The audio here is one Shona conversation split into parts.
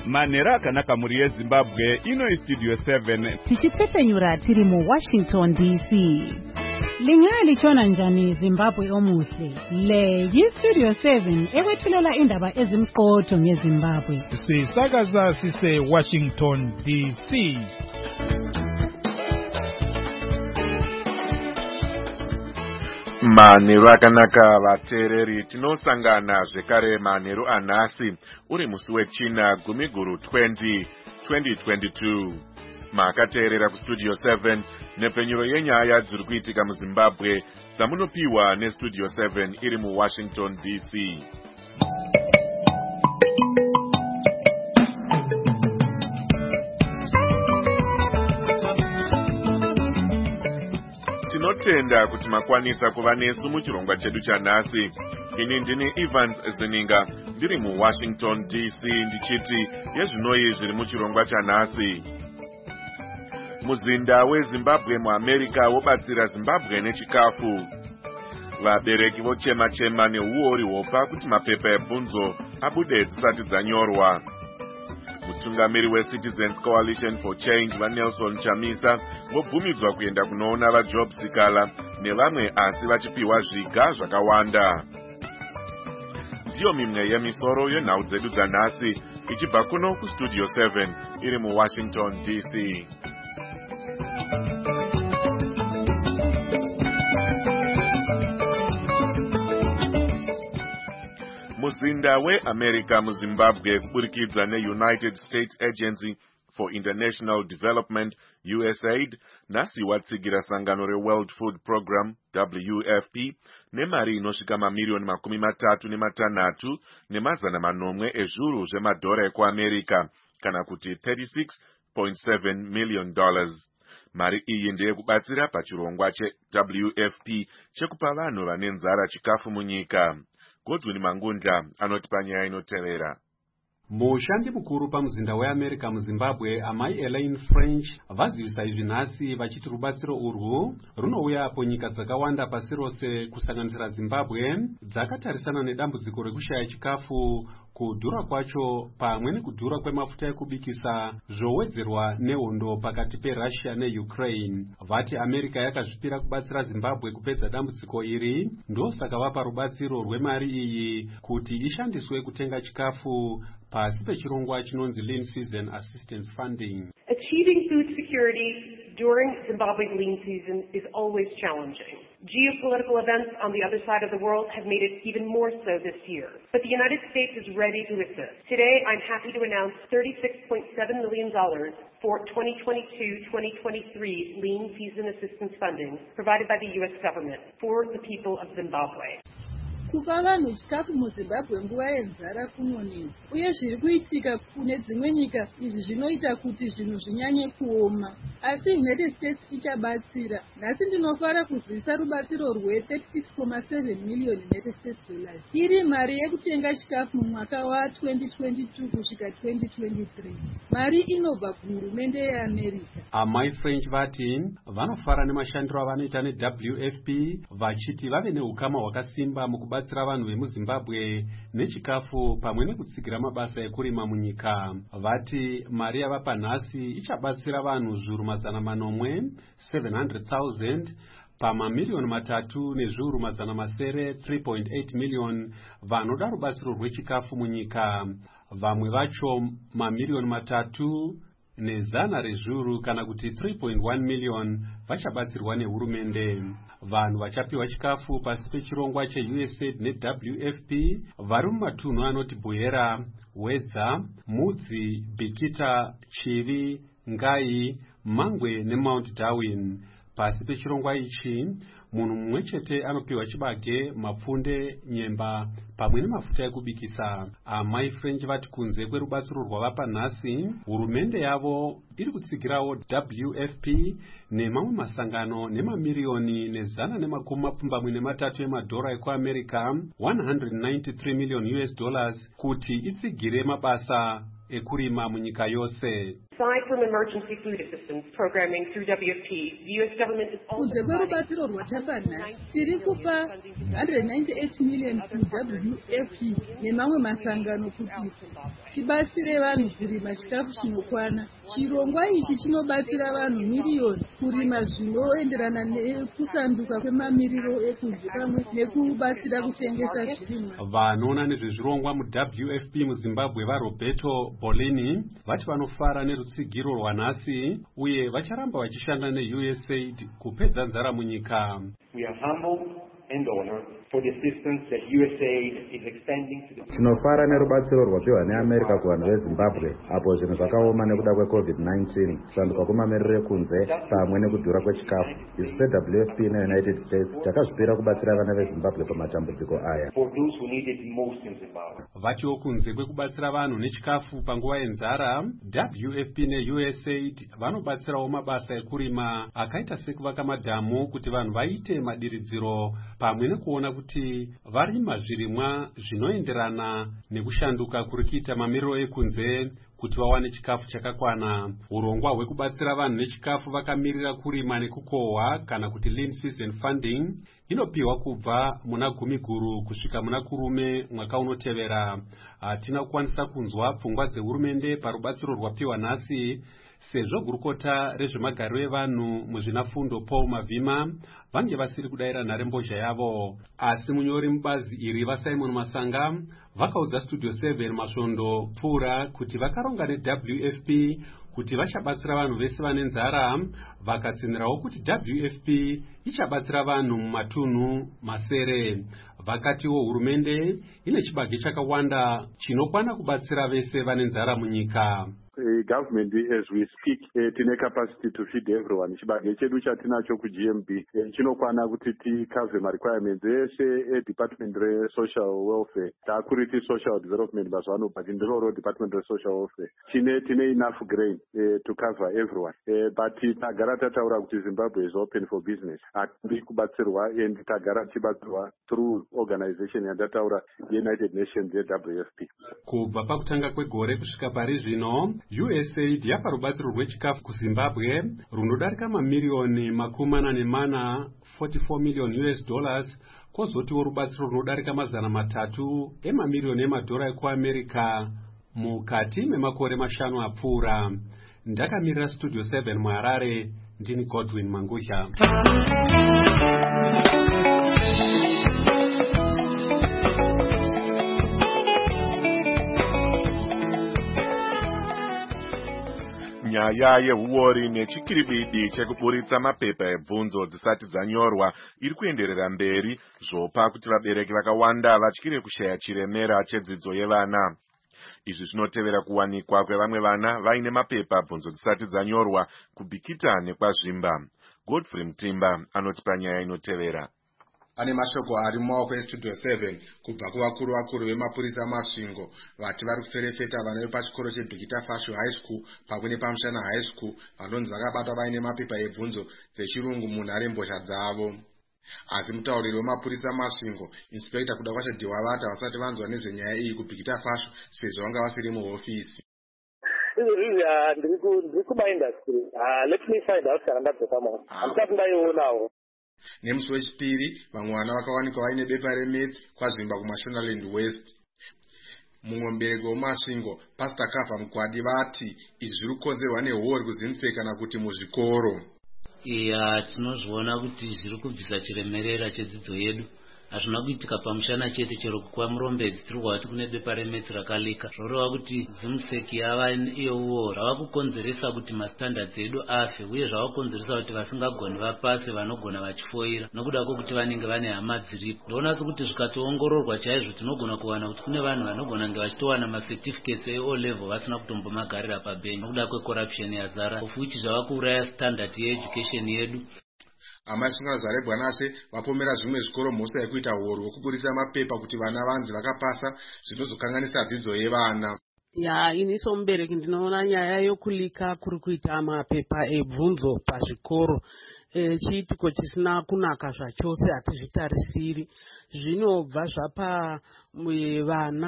manhero akanaka muri yezimbabwe. Ino istudio 7 tichitsepenyura tiri mu Washington DC. Lingalichona njani Zimbabwe omuhle? Le yistudio 7 ewethulela indaba ezimqotho ngeZimbabwe. Sisakaza sise Washington DC. Manhero akanaka vateereri, tinosangana zvekare manhero anhasi uri musi wechina gumiguru 2022. Makateerera kustudio 7 nepenyuro yenyaya dziri kuitika muZimbabwe dzamunopiwa nestudio 7 iri muWashington DC. Tinotenda kuti makwanisa kuva nesu muchirongwa chedu chanhasi. Ini ndini Evans Zininga ndiri muWashington DC ndichiti yezvinoi zviri muchirongwa chanhasi. Muzinda weZimbabwe muAmerica wobatsira Zimbabwe nechikafu. Vabereki vochema-chema neuori hwopa kuti mapepa ebvunzo abude dzisati dzanyorwa. Mutungamiri weCitizens Coalition for Change vaNelson Chamisa vobvumidzwa kuenda kunoona vaJob Sikala nevamwe asi vachipiwa zviga zvakawanda. Ndiyo mimwe yemisoro yenhau dzedu dzanhasi ichibva kuno kustudio 7 iri muWashington DC. Muzinda weAmerica muZimbabwe kuburikidza neUnited States Agency for International Development USAID nhasi watsigira sangano reWorld Food Program WFP nemari inosvika mamiliyoni 36 nemazana manomwe ezviuru zvemadhora ekuAmerica kana kuti $36.7 million. Mari iyi ndeyekubatsira pachirongwa cheWFP chekupa vanhu vane nzara chikafu munyika. Godwin Mangunda anoti panyaya inotevera. Mushandi mukuru pamuzinda weAmerica muZimbabwe amai Elaine French vazivisa izvi nhasi vachiti rubatsiro urwu runouya apo nyika dzakawanda pasi rose kusanganisira Zimbabwe dzakatarisana nedambudziko rekushaya chikafu, kudhura kwacho pamwe nekudhura kwemafuta ekubikisa zvowedzerwa nehondo pakati peRussia neUkraine. Vati America yakazvipira kubatsira Zimbabwe kupedza dambudziko iri, ndosaka vapa rubatsiro rwemari iyi kuti ishandiswe kutenga chikafu pasi pechirongwa chinonzi Lean Season Assistance Funding. Achieving food security during Zimbabwe's lean season is always challenging. Geopolitical events on the other side of the world have made it even more so this year. But the United States is ready to assist. Today, I'm happy to announce $36.7 million for 2022-2023 Lean Season Assistance Funding provided by the U.S. government for the people of Zimbabwe. Kupa vanhu chikafu muZimbabwe nguva yenzara kunonetsa, uye zviri kuitika kune dzimwe nyika izvi zvinoita kuti zvinhu zvinyanye kuoma. Asi United States ichabatsira. Nhasi ndinofara kuzivisa rubatsiro rwe$36.7 million United States dollars. Iri mari yekutenga chikafu mumwaka wa2022 kusvika 2023. Mari inobva kuhurumende yeAmerica. Amai French vati vanofara nemashandiro avanoita neWFP vachiti vave neukama hwakasimba mukubatsira vanhu vemuZimbabwe nechikafu pamwe nekutsigira mabasa ekurima munyika. Vati mari yavapa nhasi ichabatsira vanhu zviuru 700,000 pamamiliyoni 3 nezviuru 3.8 million vanoda rubatsiro rwechikafu munyika. Vamwe vacho mamiliyoni 3 nezana rezviuru kana kuti 3.1 million vachabatsirwa nehurumende. Vanhu vachapiwa chikafu pasi pechirongwa cheUSAID neWFP vari mumatunhu anoti Buyera, Wedza, Mudzi, Bikita, Chivi, Ngai, Mangwe neMount Darwin. Pasi pechirongwa ichi munhu mumwe chete anopiwa chibage, mapfunde, nyemba pamwe nemafuta ekubikisa. Amai French vati kunze kwerubatsiro rwavapa nhasi, hurumende yavo iri kutsigirawo WFP nemamwe masangano nemamiliyoni nezana $230 emadhora ekuAmerica, $193 million US kuti itsigire mabasa ekurima munyika yose. Aside from emergency food assistance programming through WFP, the U.S. government is also kunze kwerubatsiro rwatapana tiri kupa 198 million kuWFP nemamwe masangano kuti tibatsire vanhu kurima chikafu chinokwana. Chirongwa ichi chinobatsira vanhu miliyoni kurima zvinoenderana nekusanduka kwemamiriro ekunze pamwe nekubatsira kutengesa zvirimwa. Vanoona nezvezvirongwa muWFP muZimbabwe vaRoberto Bolini vati vanofara nerutsigiro rwanhasi uye vacharamba vachishanda neUSAID kupedza nzara munyika. We are humbled and honored for the assistance that USAID is extending to the... Tinofara nerubatsiro rwapiwa neAmerica kuvanhu veZimbabwe apo zvinhu zvakaoma nekuda kweCovid-19, kusanduka kwemamiriro ekunze pamwe nekudhura kwechikafu. Isu seWFP neUnited States takazvipira kubatsira vana veZimbabwe pamatambudziko aya. For those who need it most in Zimbabwe. Vachiwo kunze kwekubatsira vanhu nechikafu panguva yenzara, WFP neUSAID vanobatsirawo mabasa ekurima akaita sekuvaka madhamu kuti vanhu vaite madiridziro pamwe nekuona kuti varima zvirimwa zvinoenderana nekushanduka kuri kuita mamiriro ekunze kuti vawane chikafu chakakwana. Urongwa hwekubatsira vanhu nechikafu vakamirira kurima nekukohwa kana kuti lean season funding inopiwa kubva muna gumi guru kusvika muna kurume mwaka unotevera. Hatina kukwanisa kunzwa pfungwa dzehurumende parubatsiro rwapiwa nhasi sezvo gurukota rezvemagariro evanhu muzvinafundo Paul Mavhima vange vasiri kudayira nharembozha yavo. Asi munyori mubazi iri vaSimon Masanga vakaudza Studio 7 masvondo pfuura kuti vakaronga neWFP kuti vachabatsira vanhu vese vane nzara, vakatsinirawo kuti WFP ichabatsira vanhu mumatunhu masere. Vakatiwo hurumende ine chibage chakawanda chinokwana kubatsira vese vane nzara munyika. Government as we speak tine capacity to feed everyone. Chibage chedu chatinacho kuGMB chinokwana kuti tikave requirements ese Department of Social Welfare takuriti Social Development bazvano but ndiro Department of Social Welfare tine enough grain to cover everyone, but tagara tataura kuti Zimbabwe is open for business. Atiri kubatsirwa and tagara tibatsirwa through organization yandataura United Nations WFP. Kubva pakutanga kwegore kusvika pari zvino USAID yapa rubatsiro rwechikafu kuZimbabwe runodarika mamiliyoni $44 million, kwozotiwo rubatsiro runodarika $300 emamiliyoni emadhora ekuAmerica mukati memakore 5 apfuura. Ndakamirira Studio 7 muHarare, ndini Godwin Mangusha. Nyaya yehuori nechikiribidi chekuburitsa mapepa ebvunzo dzisati dzanyorwa iri kuenderera mberi, zvopa kuti vabereki vakawanda vatyire kushaya chiremera chedzidzo yevana. Izvi zvinotevera kuwanikwa kwevamwe vana vaine mapepa bvunzo dzisati dzanyorwa kubhikita nekwazvimba. Godfrey Mtimba anotipa nyaya inotevera. Ane mashoko ari mumaoko eStudio 7 kubva kuvakuru vemapurisa masvingo vati vari kuferefeta vana vepachikoro cheBhikita Fashu High School pamwe nePamushana High School vanonzi vakabatwa vaine mapepa ebvunzo dzechirungu munharembozha dzavo. Asi mutauriri wemapurisa masvingo Inspector Kudakwasha Diwavata vasati vanzwa nezvenyaya iyi kuBhikita Fashu sezvo vanga vasiri muhofisi. Let me find out handati ndaionawo. Nemusi wechipiri vamwe vana vakawanikwa vaine bepa remetsi kwazvimba kuMashonaland West. Mumwe mubereki wemasvingo Pastor Kava Mukwadi vati izvi zviri kukonzerwa nehori kuziniseka kana kuti muzvikoro. Tinozviona kuti zviri kubvisa chiremerera chedzidzo yedu. Hazvina kuitika pamushana chete, chero kwa Murombedzi tiri kuona kuti kune bepa remetsi rakalika. Zvoreva kuti zimuseki yava iyo rava kukonzeresa kuti mastandards edu afe, uye zvava kukonzeresa kuti vasingagoni vapase vanogona vachifoira nokuda kwokuti vanenge vane hama dziripo. Ndoona kuti zvikatoongororwa chaizvo tinogona kuwana kuti kune vanhu vanogona kunge vachitowana macertificates eO level vasina kutombomagarira pabhengi nokuda kwecorruption yazara, of which zvava kuuraya standard yeeducation yedu. Amaisungano zarebwa nase vapomera zvimwe zvikoro mhosva yekuita horo wekuburisa mapepa kuti vana vanzi vakapasa zvinozokanganisa dzidzo yevana. Ini somubereki ndinoona nyaya yokulika kuri kuita mapepa ebvunzo pazvikoro chiitiko chisina kunaka zvachose, hatizvitarisiri. Zvinobva zvapa vana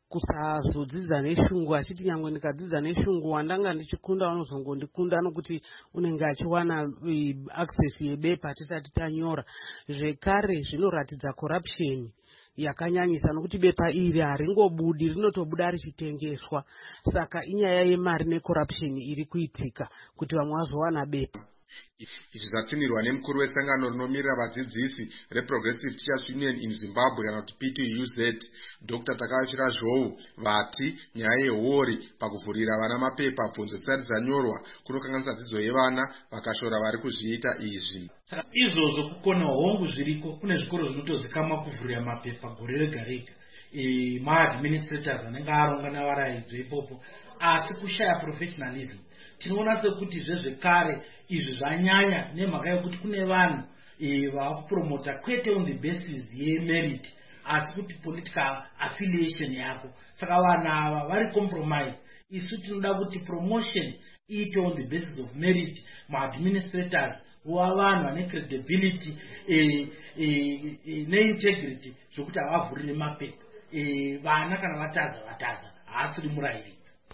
kusazodzidza neshungu, achiti nyangwe ndikadzidza neshungu wandanga ndichikunda vanozongondikunda nokuti unenge achiwana access yebepa tisati tanyora. Zvekare zvinoratidza corruption yakanyanyisa nokuti bepa iri haringobudi, rinotobuda richitengeswa. Saka inyaya yemari necorruption iri kuitika kuti vamwe vazowana bepa. Izvi zvatsimirwa nemukuru wesangano rinomirira vadzidzisi reProgressive Teachers Union in Zimbabwe kana kuti PTUZ, Dr. Takachira Zhou, vati nyaya yehuori pakuvhurira vana mapepa bvunzo dzisati dzanyorwa kunokanganisa dzidzo yevana vakashora vari kuzviita izvi. Saka izvozvo kukona hongu zviriko, kune zvikoro zvinotozikama kuvhurira mapepa gore rega rega. Maadministrators anenge aronga navaraidzwe ipopo, asi kushaya professionalism. Tinoona sekuti zvezvekare izvi zvanyanya nemhaka yekuti kune vanhu vakupromota kwete on the basis yemerit asi kuti political affiliation yako. Saka vanhu ava vari compromise. Isu tinoda kuti promotion iite on the basis of merit. Maadministrators wa vanhu vane credibility neintegrity zvokuti havavhurire mapepa. Vana kana vatadza haasiri murairidzi.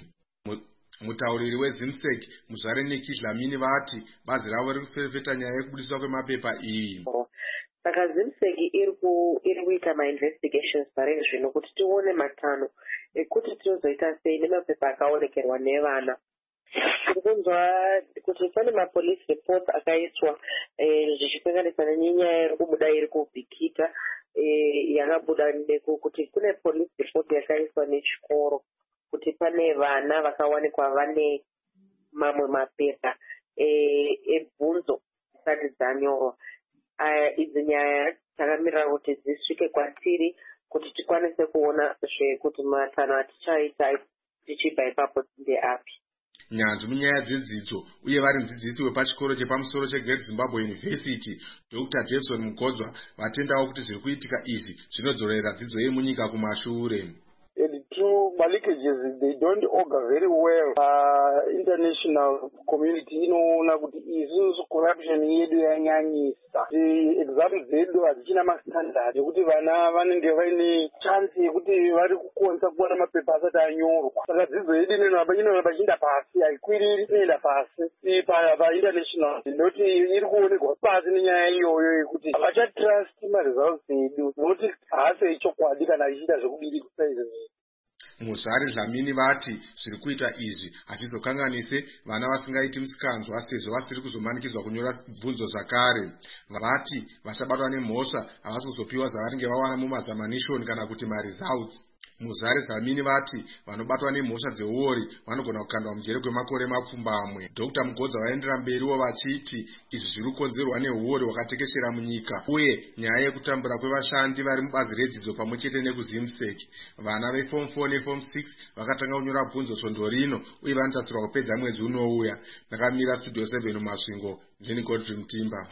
Mutauriri weZimsec Muzvare Neki Dlamini vati bazi ravo riri kuferefeta nyaya yekubudiswa kwemapepa iyi. Saka Zimsec iri kuita ma-investigations pari zvino kuti tione matano ekuti tinozoita sei nemapepa akaonekerwa nevana. Tiri kunzwa kuti pane ma-police reports akaiswa zvichisanganisa nenyaya iri kubuda iri kubhikita yakabuda kuti kune police report yakaiswa nechikoro kuti pane vana vakawanikwa vane mamwe mapepa ebvunzo dzisati dzanyorwa. Idzi nyaya takamirira kuti dzisvike kwatiri kuti tikwanise kuona zvekuti matano atichaita tichibva ipapo ndeapi. Nyanzvi munyaya dzedzidzo uye vari mudzidzisi wepachikoro chepamusoro cheGreat Zimbabwe University, Dr. Jason Mugodzwa, vatendawo kuti zviri kuitika izvi zvinodzorera dzidzo yemunyika kumashure. My leakages, they don't augur very well. International community inoona kuti isusu corruption yedu yanyanyisa. Exam dzedu hadzichina mastandard ekuti vana vanenge vaine chance yekuti vari kukonza kuwana mapepa asati anyorwa. Saka dzidzo yedu inoramba ichienda pasi, haikwiriri inoenda pasi pa-international. Ndoti iri kuonekwa pasi nenyaya iyoyo yekuti havachatrust ma-results edu nokuti haasi echokwadi kana achiita zvekudiri kusaizvi. Muzvare Dlamini vati zviri kuita izvi hazvizokanganise vana vasingaiti musikanzwa sezvo vasiri kuzomanikidzwa kunyora bvunzo zvakare. Vati vachabatwa nemhosva havasi kuzopiwa zvavanenge vawana mumazamanishoni kana kuti maresults. Muzvare Dlamini vati vanobatwa nemhosva dzeuori vanogona kukandwa mujere kwemakore mapfumbamwe. Dr. Mugodzwa vaendera mberiwo vachiti izvi zviri kukonzerwa neuori hwakatekeshera munyika uye nyaya yekutambura kwevashandi vari mubazi redzidzo pamwe chete nekuZimsec. Vana veform 4 neform 6 vakatanga kunyora bvunzo svondo rino uye vanotarisirwa kupedza mwedzi unouya. Ndakamira Studio 7 mumasvingo, ndini Godfrey Mutimba.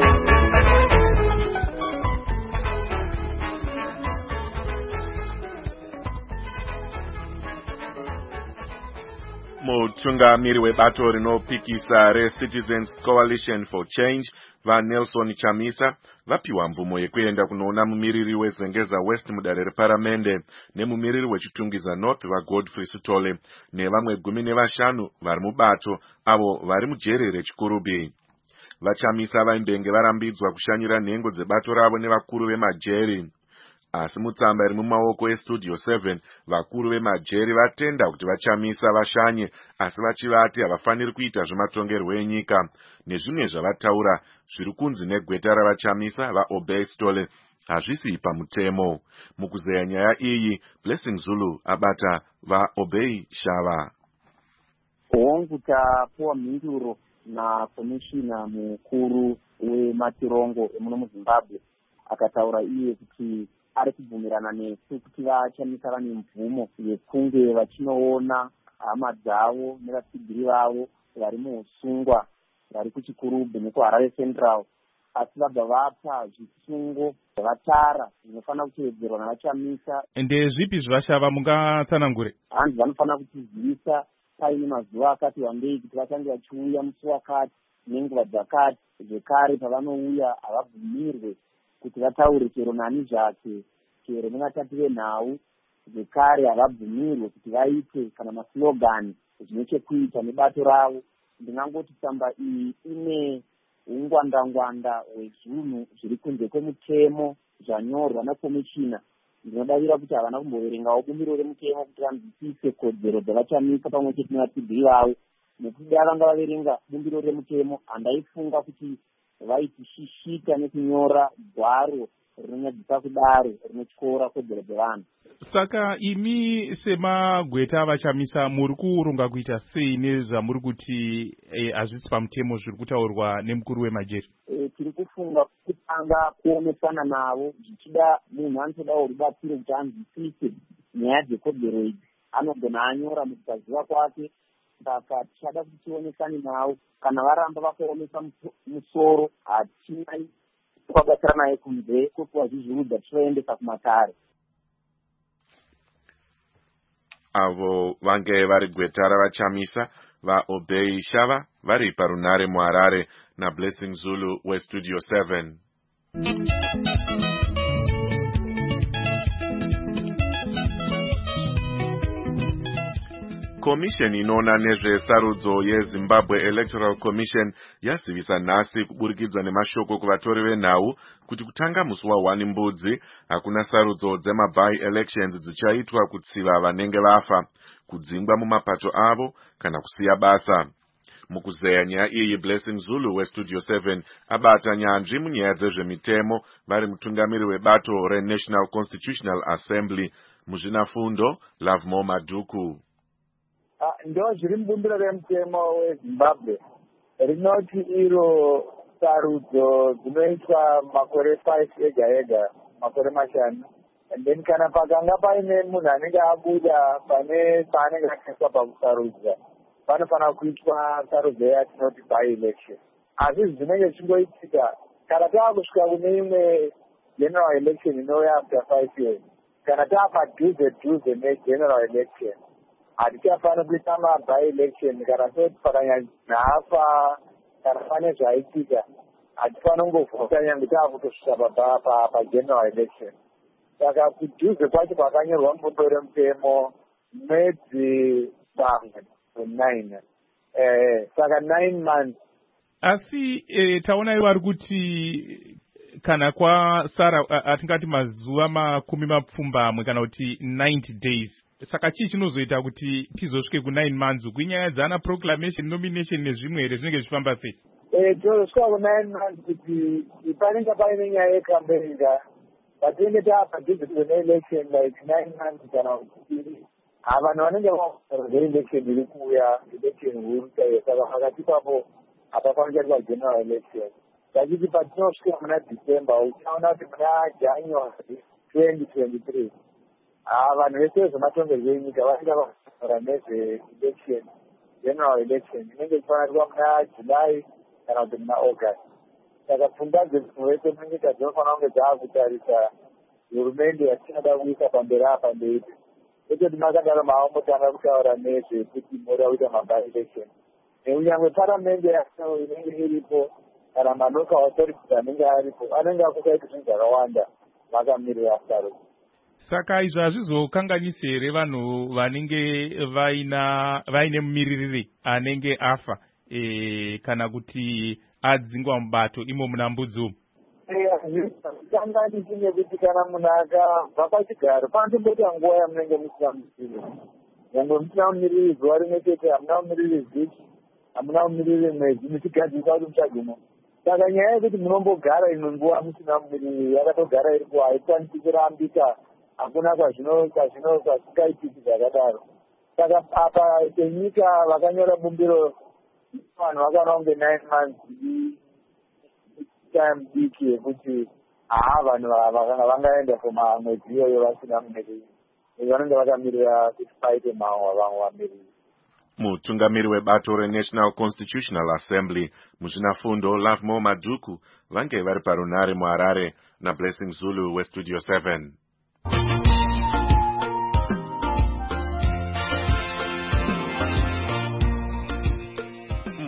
Mutungamiri webato rinopikisa reCitizens Coalition for Change vaNelson Chamisa vapiwa mvumo yekuenda kunoona mumiriri weZengeza West mudare reparamende nemumiriri weChitungiza North vaGodfrey Sitole nevamwe 15 vari mubato avo vari mujere reChikurubi. VaChamisa vaimbenge varambidzwa kushanyira nhengo dzebato ravo nevakuru vemajeri. Asi mutsamba iri mumaoko eStudio 7 vakuru vemajeri vatenda kuti VaChamisa vashanye asi vachivati havafaniri kuita zvematongerwo enyika nezvimwe zvavataura zviri kunzi negweta ravaChamisa vaObey Stole hazvisi pamutemo. Mukuzeya nyaya iyi Blessing Zulu abata vaObey Shava. Hongu tapuwa mhinduro nakomishina mukuru wematirongo emuno muZimbabwe akataura iye kuti ari kubvumirana nesu kuti VaChamisa vane mvumo yekunge vachinoona hama dzavo nevatsigiri vavo vari muusungwa vari kuChikurubi nekuHarare Central, asi vabva vapa zvisungo zvavatara zvinofanira kutevedzerwa navaChamisa. Ndezvipi zvashava mungatsanangure? Hanzi vanofanira kutizivisa paine mazuva akati wandei kuti vachange vachiuya musi wakati nenguva dzakati. Zvekare pavanouya havabvumirwe kuti vataure chero nani zvake chero nevatapi venhau zvekare havabvumirwe kuti vaite kana maslogani zvine chekuita nebato ravo. Ndingangoti tsamba iyi ine ungwandangwanda hwezvinhu zviri kunze kwemutemo zvanyorwa nakomishina. Ndinodavira kuti havana kumboverengawo bumbiro remutemo kuti vanzwisise kodzero dzavachamisa pamwe chete nevatsidziri vavo. Nekuti vanga vaverenga bumbiro remutemo, handaifunga kuti vaitishishita nekunyora gwaro rinonyadzisa kudaro rinotyora kodzero dzevanhu. Saka imi semagweta vachamisa muri kuronga kuita sei nezvamuri kuti hazvisi pamutemo zviri kutaurwa nemukuru wemajeri? Tiri kufunga kutanga kuomesana navo, zvichida munhu anotodawo rubatsiro kuti anzwisise nyaya dzekodzero idzi. Anogona anyora mukusaziva kwake. Saka tichada kuti tionesane navo. Kana varamba vakaomesa musoro, hatina kubatsira naye kunze kwekuvazvizvirudza tichivaendesa kumatare. Avo vange vari gweta ravachamisa vaObey Shava vari parunare muHarare naBlessing Zulu weStudio 7. Commission inoona nezvesarudzo yeZimbabwe Electoral Commission yazivisa nhasi kuburikidza nemashoko kuvatori venhau kuti kutanga musi wa1 Mbudzi hakuna sarudzo dzema-by-elections dzichaitwa kutsiva vanenge vafa, kudzingwa mumapato avo kana kusiya basa. Mukuzeya nyaya iyi, Blessing Zulu weStudio 7 abata nyanzvi munyaya dzezvemitemo vari mutungamiri webato reNational Constitutional Assembly muzvinafundo Lovemore Maduku. Ndo zviri mubumbiro remutemo weZimbabwe rinoti iro sarudzo dzinoitwa makore 5 ega ega, makore mashanu. And then kana pakanga paine munhu anenge abuda paanenge akaiswa pakusarudza, panofanira kuitwa sarudzo yatinoti by-election. Asi zvinenge zvichingoitika kana taakusvika kune imwe general election inouya after 5 years, kana taapadhuze negeneral election, hatichafanira kuita by-election kana soti pakanyanya nhafa kana pane zvaitika, hatifanira kungovhota nyange taakutosvika pageneral election. Saka kudhuze kwacho kwakanyorwa mubumbiro remutemo mwedzi 9. Saka 9 months. Asi taona vari kuti kana kwasara atingati mazuva 10 kana kuti 90 days. Saka chii chinozoita kuti tizosvike ku9 months kuinyaya dzana proclamation, nomination nezvimwe here zvinenge zvifamba sei? Tozosvika ku9 months kuti panenge paine nyaya yekambenga patinenge taapadhuze kune-election like 9 months kana kuti vanhu vanenge vaelection iri kuuya, election huru chaiyo. Saka pakati papo hapafanira kuitwa general election. Tachiti patinosvika muna December uchaona kuti muna January 2023 vanhu vese vezvematongerwo enyika vanenge vataura nezve-election, general election inenge ichifanira kuva muna July kana kuti muna August. Saka pfungwa dzemunhu wese munyika dzinofanira kunge dzaakutarisa hurumende yatichada kuisa pamberi apa ndeipi. Kwete makadaro maambotanga kutaura nezvekuti moda kuita by-election. Neunyangwe paramende yacho inenge iripo kana malocal authorities anenge aripo anenge akusaita zvinhu zvakawanda vakamirira sarudzo. Saka izvo hazvizokanganisi here vanhu vanenge vaine mumiririri anenge afa kana kuti adzingwa mubato imo muna Mbudzi umu? Hazvikanganisi nekuti kana munhu akabva pachigaro panotomboita nguva yamunenge musina mumiriri. Nyangwe musina mumiriri zuva rimwe chete, hamuna mumiriri vhiki, hamuna mumiriri mwedzi, muchigadzirisa kuti muchaguma. Saka nyaya yekuti munombogara imwe nguva musina mumiriri yakatogara iripo haikwanisi kurambika. Hakuna kwazvingaitiki zvakadaro. Saka apa senyika vakanyora bumbiro vanhu vakaona kunge 9 months time diki yekuti vanhu vangaenda kumamwedzi iyoyo vasina mumiriri. Vanenge vakamirira kuti paite vamwe vamiriri. Mutungamiri webato reNational Constitutional Assembly muzvinafundo Lovemore Maduku vange vari parunare muHarare naBlessing Zulu weStudio 7.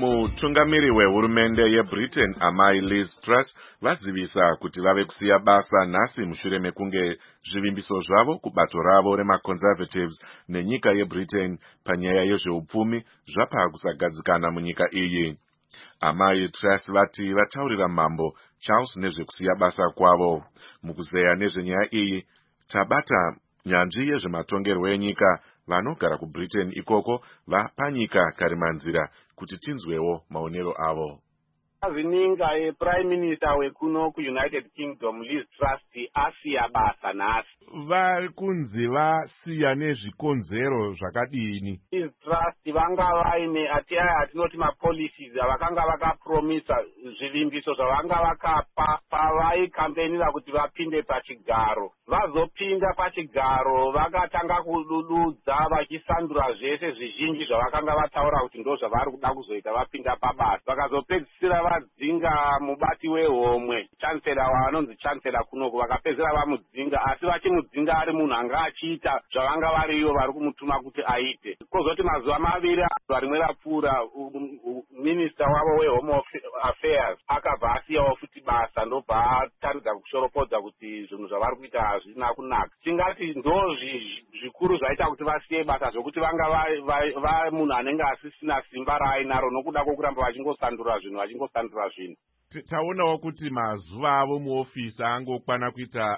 mutungamiri wehurumende yeBritain amai Liz Truss vazivisa kuti vave kusiya basa nhasi mushure mekunge zvivimbiso zvavo kubato ravo remaconservatives nenyika yeBritain panyaya yezveupfumi zvapa kusagadzikana munyika iyi. Amai Truss vati vataurira mambo Charles nezvekusiya basa kwavo. Mukuzeya nezvenyaya iyi tabata nyanzvi yezvematongerwo enyika vanogara kuBritain ikoko vapanyika karimanzira kuti tinzwewo maonero avo. Azininga prime minister wekuno kuUnited Kingdom Liz Truss asiya basa nhasi. Vari kunzi vasiya nezvikonzero zvakadini? Liz Truss vanga vaine atinoti mapolicies avakanga vakapromisa zvivimbiso zvavanga vakapa pavaikampenira kuti vapinde pachigaro. Vazopinda pachigaro vakatanga kudududza vachisandura zvese zvizhinji zvavakanga vataura kuti ndo zvavari kuda kuzoita vapinda pabasa. Vakazopedzisira vadzinga mubati wehomwe chancellor wanonzi chancellor kunoku vakapedzera vamudzinga, asi vachimudzinga ari munhu anga achiita zvavanga variyo vari kumutuma kuti aite. Kozoti mazuva maviri rimwe rapfuura minister wavo wehome affairs akabva asiyawo futi basa ndobva ataridza kushoropodza kuti zvinhu zvavari kuita hazvina kunaka. Tingati ndo zvikuru zvaita kuti vasiye basa zvokuti vanga va munhu anenge asisina simba raainaro nokuda kwokuramba vachingosandura zvinhu. Taonawo kuti mazuva avo muofisi angokwana kuita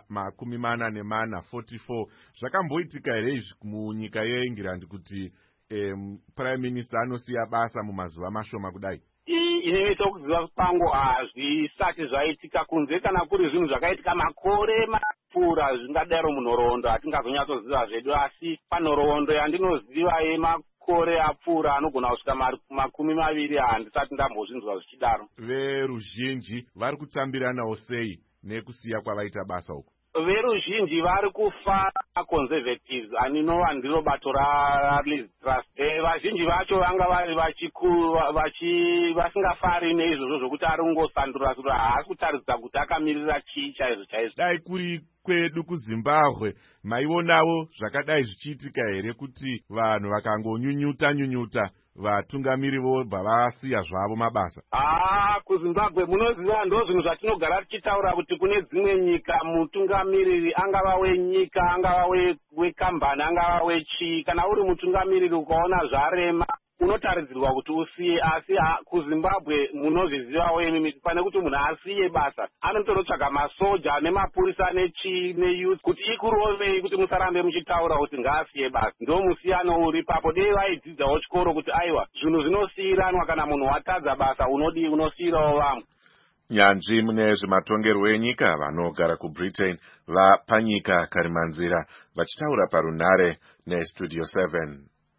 44. Zvakamboitika here izvi munyika yeEngland kuti prime minister anosiya basa mumazuva mashoma kudai? Inoita kuziva kwangu hazvisati zvaitika kunze kana kuri zvinhu zvakaitika makore mapfuura zvingadaro munhoroondo hatingazonyatsoziva zvedu, asi panhoroondo yandinoziva yemakore apfuura anogona kusvika 20 handisati ndambozvinzwa zvichidaro. Veruzhinji vari kutambiranawo sei nekusiya kwavaita basa uku? Veruzhinji vari kufa conservatives aninova ndiro bato raLiz Truss. Vazhinji vacho vanga vari vasingafari neizvozvo zvokuti ari kungosandura sura, haasi kutaridza kuti akamirira chii chaizvo chaizvo. Dai kuri kwedu kuZimbabwe maionawo zvakadai zvichiitika here kuti vanhu vakangonyunyuta vatungamiri vobva vasiya zvavo mabasa? KuZimbabwe munoziva ndo zvinhu zvatinogara tichitaura kuti kune dzimwe nyika mutungamiriri angava wenyika, angava wekambani, angava wechii, kana uri mutungamiriri ukaona zvarema unotaridzirwa kuti usiye, asi kuZimbabwe munozvizivawo imi pane kuti munhu asiye basa anotonotsvaga masoja nemapurisa nechii neyouth kuti ikurovei kuti musarambe muchitaura kuti ngaasiye basa. Ndo musiyano uri papo. Dei vaidzidzawo chikoro kuti aiwa zvinhu zvinosiyiranwa kana munhu watadza basa unosiyirawo vamwe. Nyanzvi mune zvematongerwo enyika vanogara kuBritain vapanyika karimanzira vachitaura parunhare neStudio 7.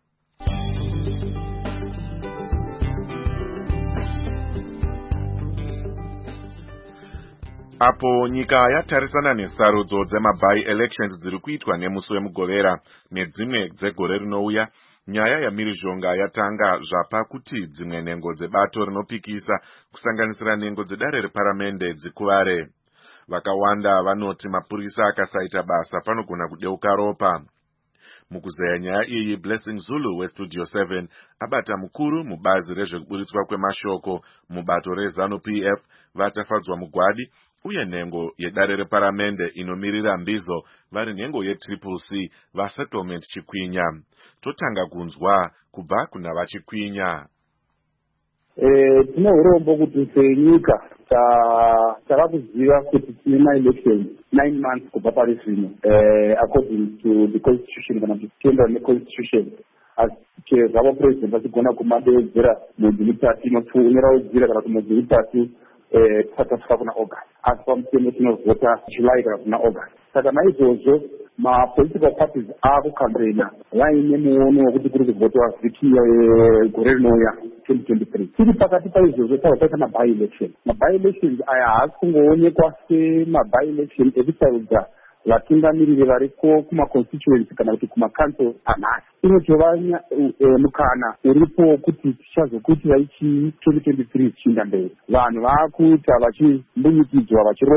Apo nyika yatarisana nesarudzo dzemabi-elections dziri kuitwa nemusi wemugovera nedzimwe dzegore rinouya, nyaya yamhirizhonga yatanga zvapa kuti dzimwe nhengo dzebato rinopikisa kusanganisira nhengo dzedare reparamende dzikuvare. Vakawanda vanoti mapurisa akasaita basa panogona kudeuka ropa. Mukuzeya nyaya iyi, Blessing Zulu weStudio 7 abata mukuru mubazi rezvekuburitswa kwemashoko mubato reZANU-PF vatafadzwa mugwadi uye nhengo yedare reparamende inomirira mbizo vari nhengo yeCCC vaSettlement Chikwinya. Totanga kunzwa kubva kuna vaChikwinya. Tine urombo kuti senyika tava kuziva kuti tine ma-elections 9 months kubva pari zvino according to the constitution kana tichienda neconstitution. Asi zvavo president vachigona kumadeedzera mwedzi mitatu inofuunirawodzira kana kuti mwedzi mitatu kusatafika kuna August, asi pamutemo tinovhota July kana kuna August. Saka naizvozvo mapolitical parties akukamrena vaine muono wekuti kuri kuvhotwa vhiki gore rinouya 2023. Tiri pakati paizvozvo tavaita mabi-election. Mabi-elections aya haasi kungoonekwa semabi-election ekusarudza vatungamiriri variko kumaconstituency kana kuti kumakanso anhasi. Inotova mukana uripo kuti tichazokuti vaichi 2023 zvichienda mberi. Vanhu vaakuita vachimbunyikidzwa vachirohwa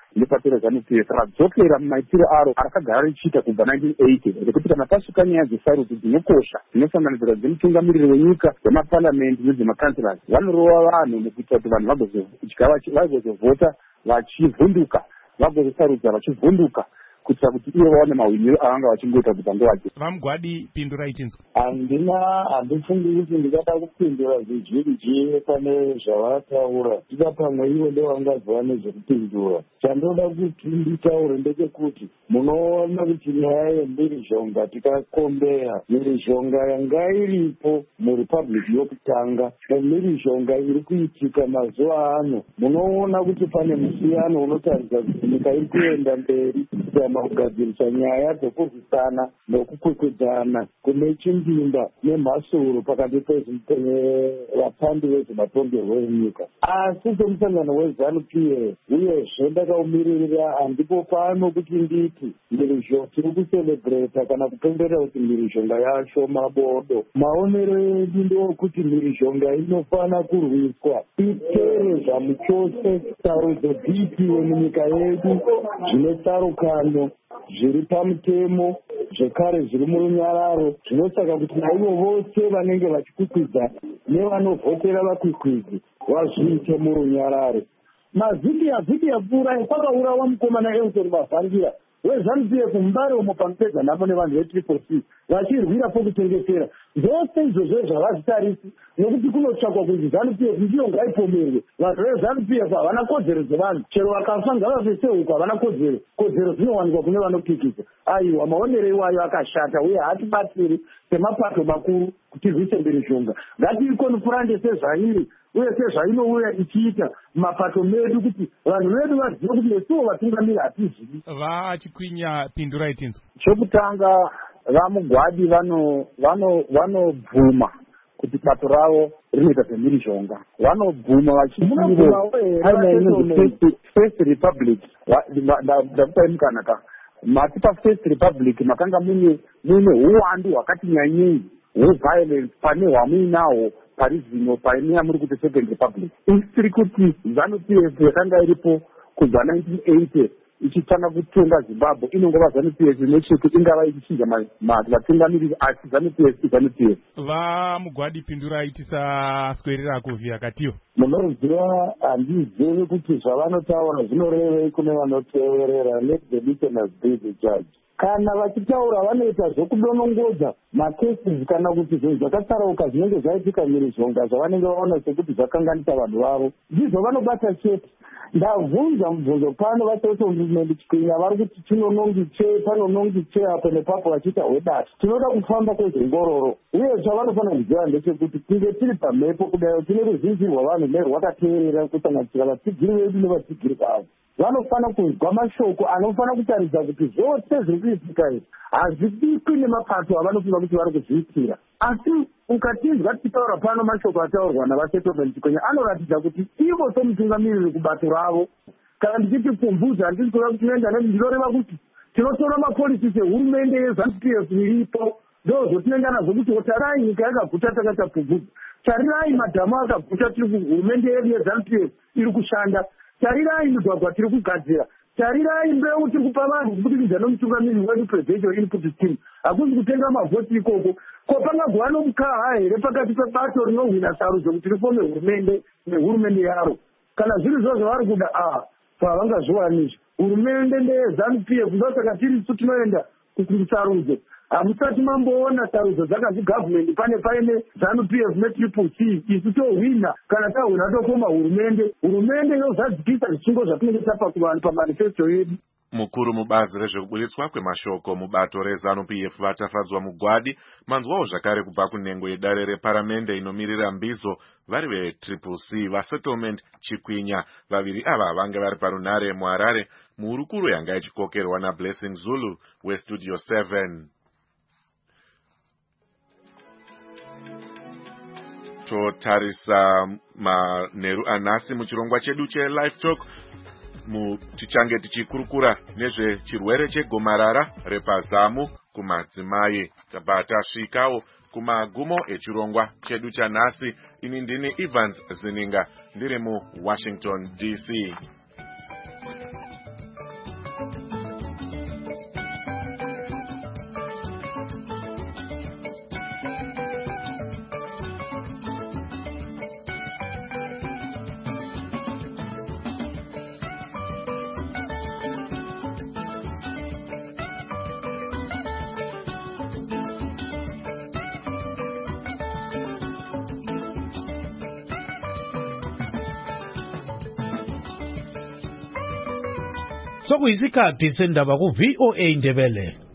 nepato reZANU-PF radzokera mumaitiro aro arakagara richiita kubva 1980 rekuti kana pasvika nyaya dzesarudzo dzinokosha dzinosanganisira dzemutungamiriri wenyika, dzemaparliamendi nedzemakanselors, vanorova vanhu nekuita kuti vanhu vagozovhota vachivhunduka, vagozosarudza vachivhunduka, kuitira kuti ivo vaone mahwiniro avanga vachingoita kuti vange vaje. Vamugwadi pindurai tinzwa. Handifungi kuti ndingada kupindura zvizhinji pane zvavataura. Tida pamwe ivo ndevangazova nezvekupindura. Chandoda kuti nditaure ndechekuti munoona kuti nyaya yemhirizhonga tikakombeya mhirizhonga yanga iripo muripabhuliki yokutanga nemhirizhonga iri kuitika mazuva ano, munoona kuti pane musiyano unotaridza kuti nyika iri kuenda mberi kugadzirisa nyaya dzekurwisana nokukwekwedzana kune chimbinda nemhasuro pakati pevapambi vezvematongerwo enyika. Asi semusangano weZANU-PF uyezve ndakaumiririra handipo pano kuti nditi mhirizhonga tiri kucelebrata kana kupemberera kuti mhirizhonga yacho mabodo. Maonero edu ndokuti mhirizhonga inofana kurwiswa ipere zvamuchose sarudzo dziitiwe munyika yedu zvine tsarukano zviri pamutemo zvekare zviri murunyararo zvinosaka kuti naivo vose vanenge vachikwikwidza nevanovhotera vakwikwizi vazviite murunyararo. Mavhiki yapfuura kwakaurawa mukomana Elton Mavhangira weZANU-PF mubare umo panopedza nhamo nevanhu veCCC vachirwira pokutengesera. Zvose izvozvo zvavazvitarisi nokuti kunotsvakwa kuti ZANU-PF ndiyo ngaipomerwe. Vanhu veZANU-PF havana kodzero dzevanhu, chero vakafa ngavafe sehuku havana kodzero. Kodzero dzinowanikwa kune vanopikisa. Aiwa, maonero iwayo akashata uye haatibatsiri semapato makuru kuti rwise mhirizhonga. Ngatiikonifurande sezvairi uye sezvainouya ichiita mapato medu kuti vanhu vedu vazive kuti nesuwo vatungamiri hatizivi. Vachikwinya pindurai tinzwa. Chokutanga vamugwadi vanobvuma kuti bato ravo rinoita zvemhirizhonga. Vanobvuma First Republic ndakupai mukanaka. Mati paFirst Republic makanga mune uwandu hwakati nyanyei hweviolence pane hwamuinaho pari zvino painea muri kuti Second Republic. Tiri kuti ZANU-PF yakanga iripo kubva 1980 ichitanga kutonga Zimbabwe inongova ZANU-PF nechete ingava ichichinja vatungamiriri asi ZANU-PF ZANU-PF. Vamugwadi pindurai tisaswerera kuvhiya katiyo. Munoziva handizivi kuti zvavanotaura zvinorevei kune vanoteerera. Let the listeners be the judge. Kana vachitaura vanoita zvokudonongodza makesis kana kuti zvinhu zvakatsarauka zvinenge zvaitika mhirizhonga zvavanenge vaona sekuti zvakanganisa vanhu vavo ndizvo vanobata chete. Ndabvunza mubvunzo pano vaSocial Movement Chikwinya vari kuti panonongi che apo nepapo vachiita hwedata. Tinoda kufamba kwezvengororo uye zvavanofanira kuziva ndechekuti tinge tiri pamhepo kudai tine ruzhinji rwavanhu nerwakateerera kusanganisira vatsigiri vedu nevatsigiri vavo. Vanofanira kunzwa mashoko anofanira kutaridza kuti zvose zviri kuitika izvi hazvidikwi nemapato avanofunga kuti vari kuzviitira. Asi ukatinzwa tichitaura pano mashoko ataurwa navaSettlement Chikwinya anoratidza kuti ivo somutungamiriri kubato ravo. Kana ndichiti pfumbudza handisi kuda kuti noenda ndinoreva kuti tinotora mapolisi sehurumende yeZANU-PF iripo ndozvotinenda nazvo kuti tarirai nyika yakaguta takaita pfumbudza, tarirai madhamu akaguta tiri hurumende yedu yeZANU-PF iri kushanda, tarirai migwagwa tiri kugadzira, tarirai mbeu tiri kupa vanhu kubudikidza nomutungamiriri wedu Presidential Input Scheme. Hakuzi kutenga mavhoti ikoko. Ko pangagova nomukaha here pakati pebato rinohwina sarudzo kuti rifome hurumende nehurumende yaro. Kana zviri zvo zvavari kuda pavangazviwaniswa hurumende ndeyeZANU-PF ndosaka tirisu tinoenda kusarudzo. Hamusati mamboona sarudzo dzakazi gavhumendi paine ZANU-PF neCCC isu tohwina. Kana tahwina tokoma hurumende yozadzikisa zvichingo zvatinenge tapa kuvanhu pamanifesto yedu. Mukuru mubazi rezvekuburitswa kwemashoko mubato reZANU-PF vatafadzwa mugwadi manzwawo zvakare kubva kunhengo yedare reparamende inomirira mbizo vari veCCC vaSettlement Chikwinya. Vaviri ava vange vari parunhare muHarare muhurukuro yanga ichikokerwa naBlessing Zulu weStudio 7. Totarisa manheru anhasi muchirongwa chedu cheLive Talk. Tichange tichikurukura nezvechirwere chegomarara repazamu kumadzimai. Tabva tasvikawo kumagumo echirongwa chedu chanhasi. Ini ndini Evans Zininga ndiri muWashington DC. sokuyisikhathi sendaba ku-VOA Ndebele.